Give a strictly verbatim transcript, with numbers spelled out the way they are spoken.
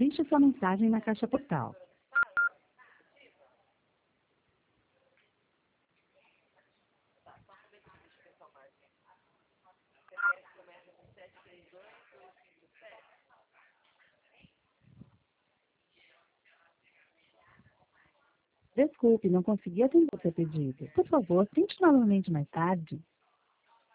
Deixe sua mensagem na caixa postal. Desculpe, não consegui atender seu pedido. Por favor, tente novamente mais tarde.